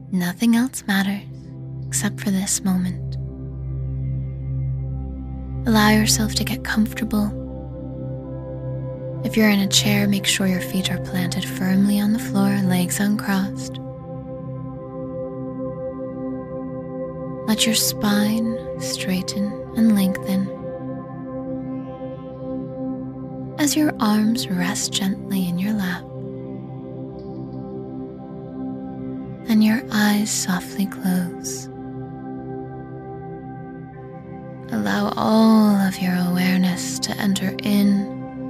Nothing else matters except for this moment. Allow yourself to get comfortable. If you're in a chair, make sure your feet are planted firmly on the floor, legs uncrossed. Let your spine straighten and lengthen as your arms rest gently in your lap and your eyes softly close. Allow all of your awareness to enter in,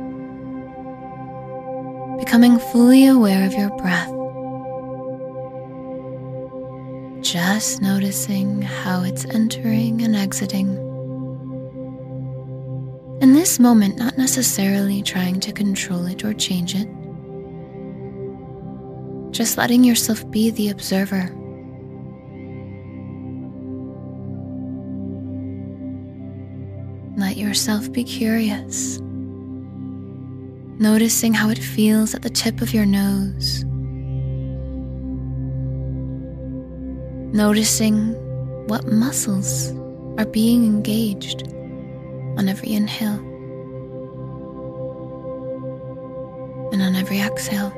becoming fully aware of your breath, just noticing how it's entering and exiting. In this moment, not necessarily trying to control it or change it, just letting yourself be the observer. Let yourself be curious, noticing how it feels at the tip of your nose, noticing what muscles are being engaged on every inhale and on every exhale.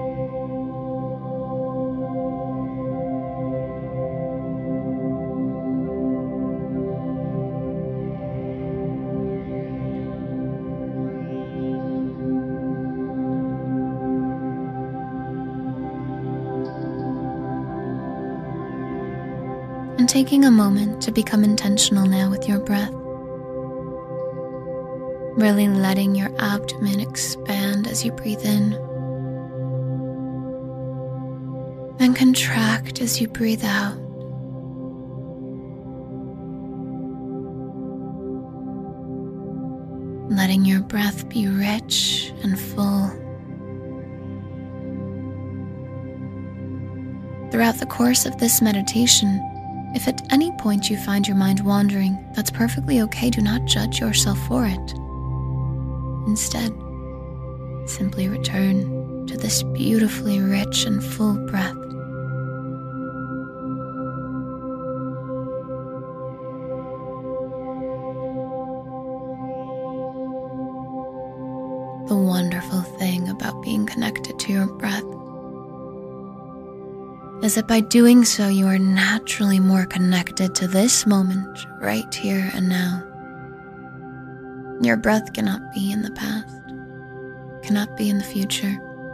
And taking a moment to become intentional now with your breath. Really letting your abdomen expand as you breathe in and contract as you breathe out. Letting your breath be rich and full. Throughout the course of this meditation, if at any point you find your mind wandering, that's perfectly okay. Do not judge yourself for it. Instead, simply return to this beautifully rich and full breath. The wonderful thing about being connected to your breath is that by doing so, you are naturally more connected to this moment, right here and now. Your breath cannot be in the past, cannot be in the future.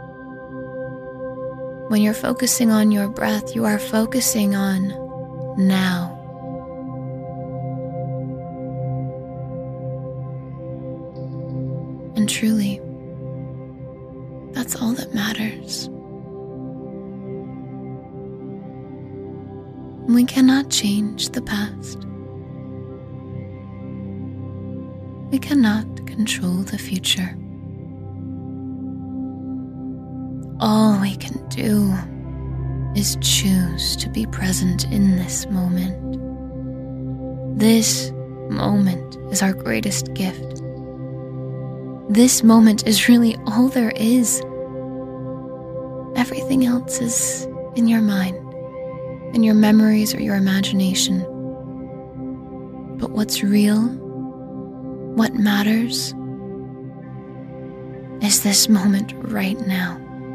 When you're focusing on your breath, you are focusing on now. And truly, that's all that matters. We cannot change the past. We cannot control the future. All we can do is choose to be present in this moment. This moment is our greatest gift. This moment is really all there is. Everything else is in your mind, in your memories or your imagination. But what's real, what matters, is this moment right now.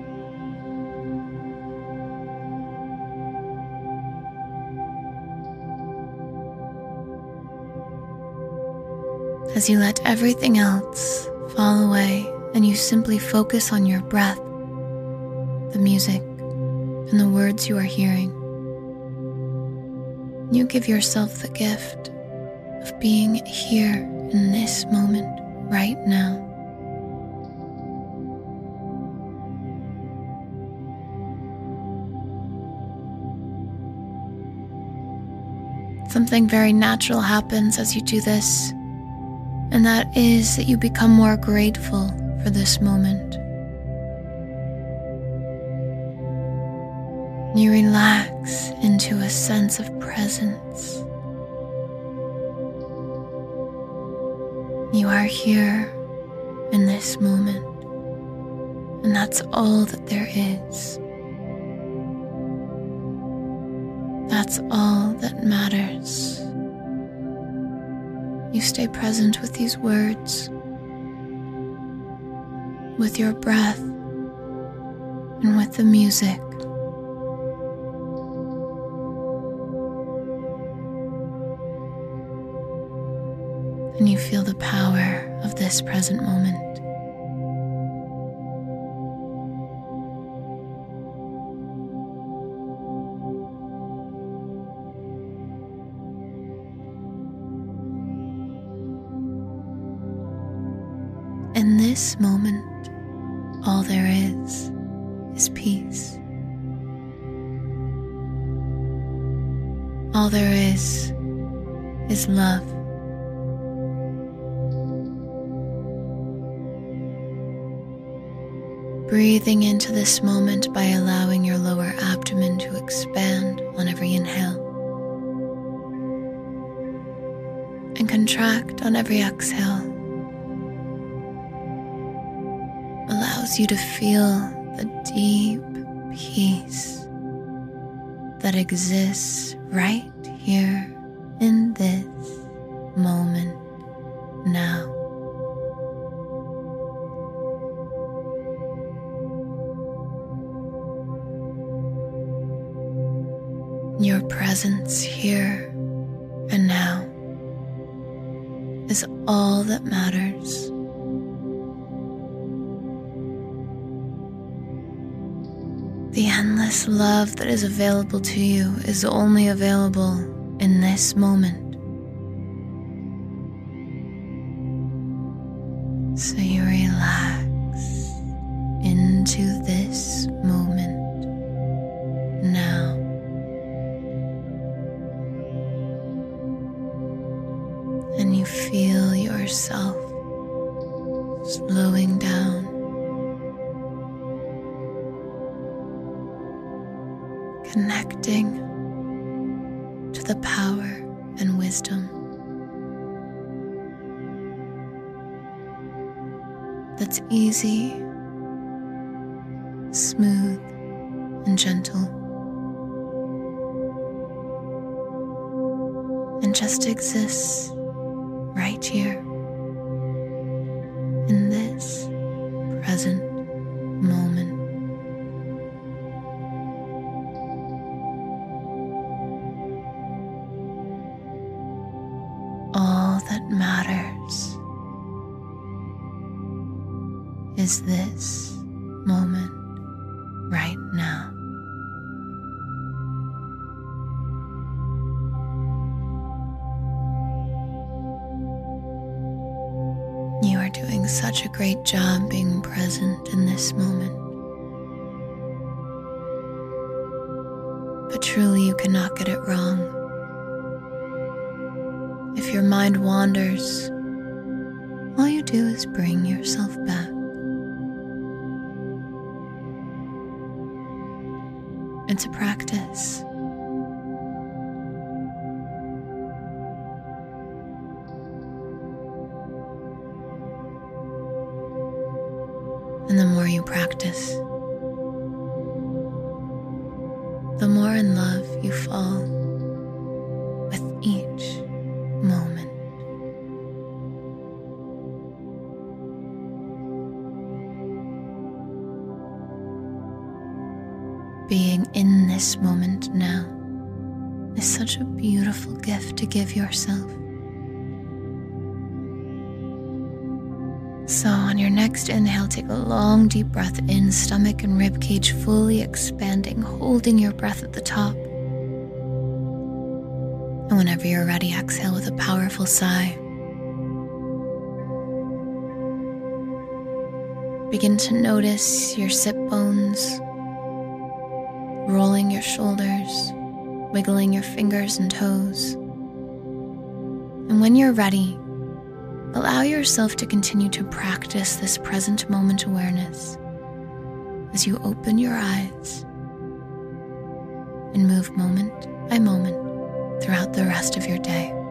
As you let everything else fall away and you simply focus on your breath, the music, and the words you are hearing, you give yourself the gift of being here in this moment right now. Something very natural happens as you do this, and that is that you become more grateful for this moment. You relax into a sense of presence. You are here in this moment, and that's all that there is. That's all that matters. You stay present with these words, with your breath, and with the music. And you feel the power of this present moment. In this moment, all there is peace. All there is love. Breathing into this moment by allowing your lower abdomen to expand on every inhale and contract on every exhale allows you to feel the deep peace that exists right here in this moment now. Your presence here and now is all that matters. The endless love that is available to you is only available in this moment. So you relax into this moment now. And you feel yourself slowing down, connecting to the power and wisdom that's easy, smooth, and gentle, and just exists right here in this present moment. All that matters is this moment right now. You are doing such a great job being present in this moment. But truly, you cannot get it wrong. If your mind wanders, all you do is bring yourself back. It's a practice. And the more you practice, the more in love you fall with each moment. Being in this moment now is such a beautiful gift to give yourself. So on your next inhale, take a long deep breath in, stomach and rib cage fully expanding, holding your breath at the top. And whenever you're ready, exhale with a powerful sigh. Begin to notice your sit bones, rolling your shoulders, wiggling your fingers and toes. And when you're ready, allow yourself to continue to practice this present moment awareness as you open your eyes and move moment by moment throughout the rest of your day.